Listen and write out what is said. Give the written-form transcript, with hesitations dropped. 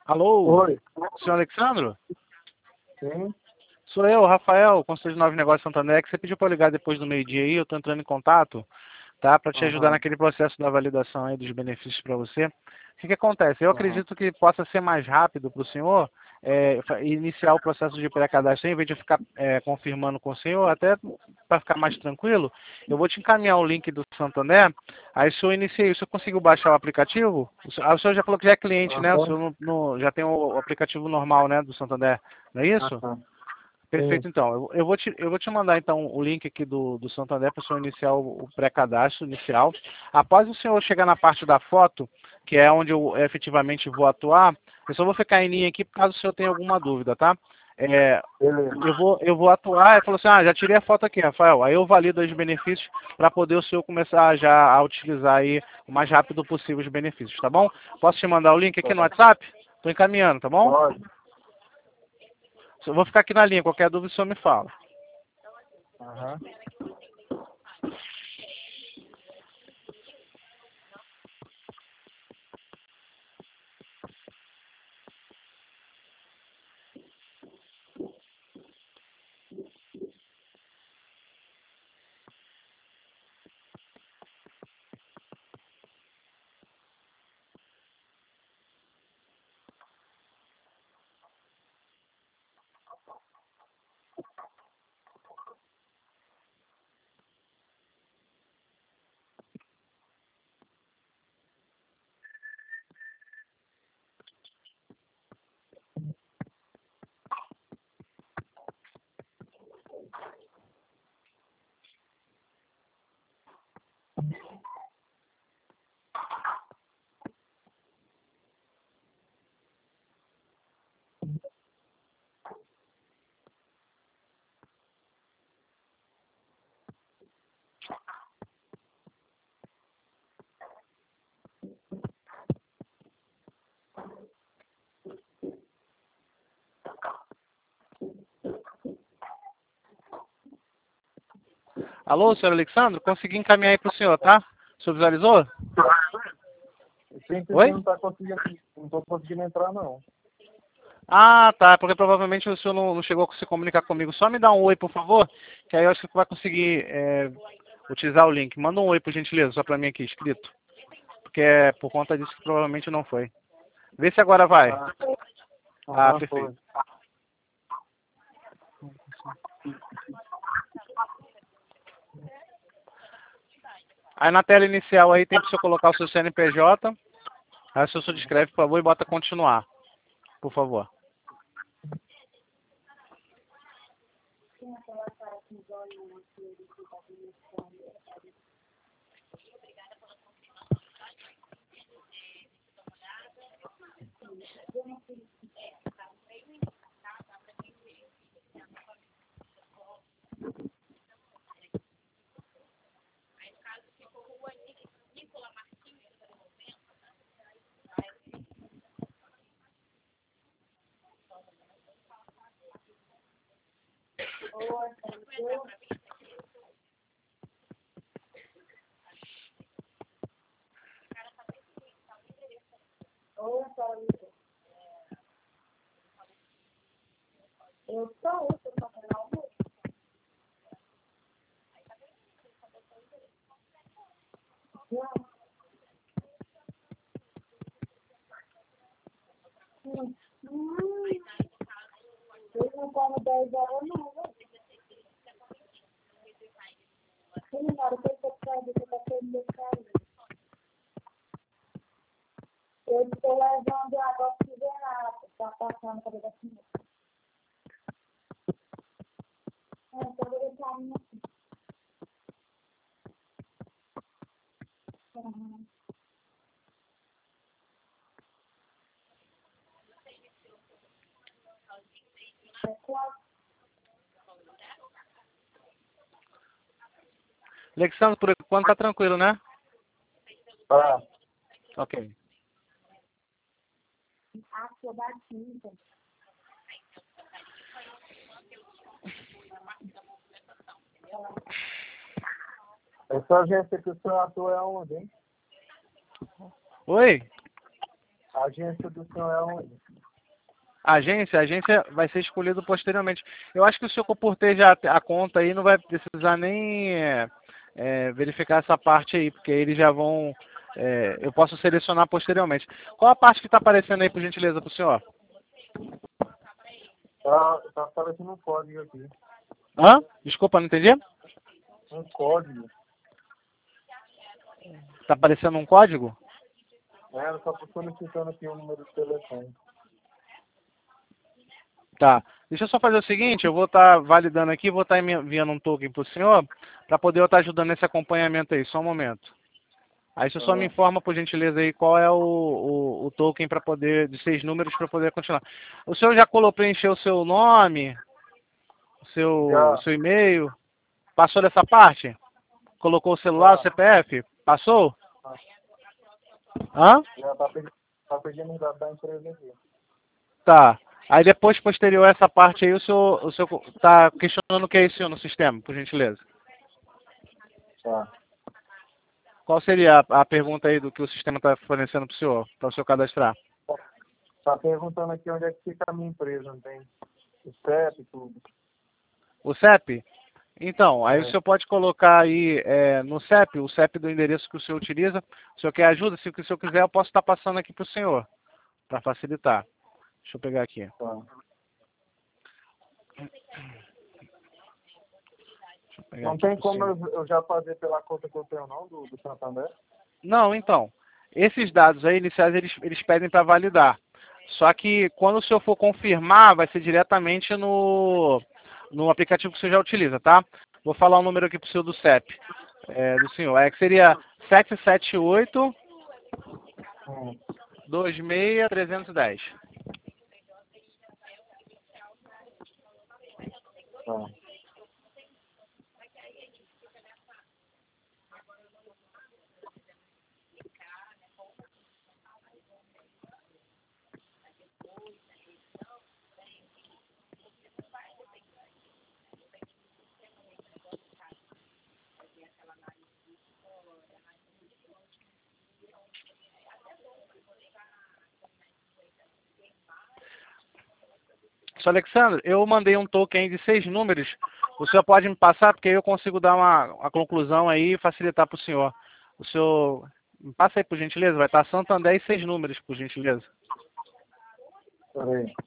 Alô, Oi. senhor Alexandro? Sim. Sou eu, Rafael, consultor de Novos Negócios Santander, que você pediu para ligar depois do meio-dia aí, eu estou entrando em contato, tá? Para te ajudar Aham. naquele processo da validação aí dos benefícios para você. O que que acontece? Eu Aham. acredito que possa ser mais rápido para o senhor iniciar o processo de pré-cadastro, em vez de ficar confirmando com o senhor, até para ficar mais tranquilo, eu vou te encaminhar o link do Santander, aí se eu iniciei, o senhor conseguiu baixar o aplicativo? O senhor já falou que já é cliente, né? O Aham. senhor já tem o aplicativo normal, né, do Santander, não é isso? Aham. Sim. Perfeito, então. Eu vou te mandar então o link aqui do Santander para o senhor iniciar o pré-cadastro inicial. Após o senhor chegar na parte da foto, que é onde eu efetivamente vou atuar, eu só vou ficar em linha aqui caso o senhor tenha alguma dúvida, tá? É, Beleza. eu vou atuar e falou assim, já tirei a foto aqui, Rafael. Aí eu valido os benefícios para poder o senhor começar já a utilizar aí o mais rápido possível os benefícios, tá bom? Posso te mandar o link aqui no Tá. WhatsApp? Estou encaminhando, tá bom? Pode. Eu vou ficar aqui na linha, qualquer dúvida o senhor me fala. Aham. Alô, senhor Alexandre? Consegui encaminhar aí para o senhor, tá? O senhor visualizou? Sim, porque Oi? não tá conseguindo, não tô conseguindo entrar, não. Ah, tá. Porque provavelmente o senhor não chegou a se comunicar comigo. Só me dá um oi, por favor, que aí eu acho que vai conseguir utilizar o link. Manda um oi, por gentileza, só para mim aqui, escrito. Porque é por conta disso que provavelmente não foi. Vê se agora vai. Ah, Ah, aham, perfeito. foi. Aí na tela inicial aí tem para o senhor colocar o seu CNPJ. Aí o senhor descreve, por favor, e bota continuar, por favor. Alexandre, por enquanto tá tranquilo, né? Tá. Ok. Essa agência que o senhor atua é onde, hein? Oi? A agência do senhor é onde? A agência vai ser escolhida posteriormente. Eu acho que o senhor, por ter já a conta aí, não vai precisar nem verificar essa parte aí, porque eles já vão. Eu posso selecionar posteriormente. Qual a parte que está aparecendo aí, por gentileza, para o senhor? Tá aparecendo um código aqui. Hã? Desculpa, não entendi? Um código. Está aparecendo um código? Ela tá solicitando aqui o número de telefone. Tá. Deixa eu só fazer o seguinte, eu vou estar validando aqui, vou estar enviando um token para o senhor, para poder eu estar ajudando nesse acompanhamento aí, só um momento. Aí você só me informa, por gentileza, aí qual é o token para poder, de 6 números para poder continuar. O senhor já preencheu o seu nome, o Já, seu e-mail? Passou dessa parte? Colocou o celular, o já, CPF? Passou? Hã? já tá pedindo os dados da empresa aqui. Tá. Aí depois, posterior a essa parte aí, o senhor tá questionando o que é isso no sistema, por gentileza? Tá. Qual seria a pergunta aí do que o sistema está fornecendo para o senhor cadastrar? Tá perguntando aqui onde é que fica a minha empresa, não tem? O CEP e tudo. O CEP? Então, aí o É. senhor pode colocar aí no CEP, o CEP do endereço que o senhor utiliza. O senhor quer ajuda? Se o senhor quiser, eu posso estar passando aqui para o senhor, para facilitar. Deixa eu pegar aqui. Tá. Deixa eu pegar Não aqui tem pro como senhor. eu já fazer pela conta que eu tenho, não, do Santander? Não, então, esses dados aí iniciais eles pedem para validar. Só que quando o senhor for confirmar, vai ser diretamente no aplicativo que o senhor já utiliza, tá? Vou falar o número aqui para o senhor do CEP, do senhor. Que seria 778 Hum. 26 310. Tá. Sr. Alexandre, eu mandei um token de 6 números. O senhor pode me passar, porque aí eu consigo dar uma conclusão aí e facilitar para o senhor. O senhor, me passa aí, por gentileza. Vai estar Santander e 6 números, por gentileza. Peraí.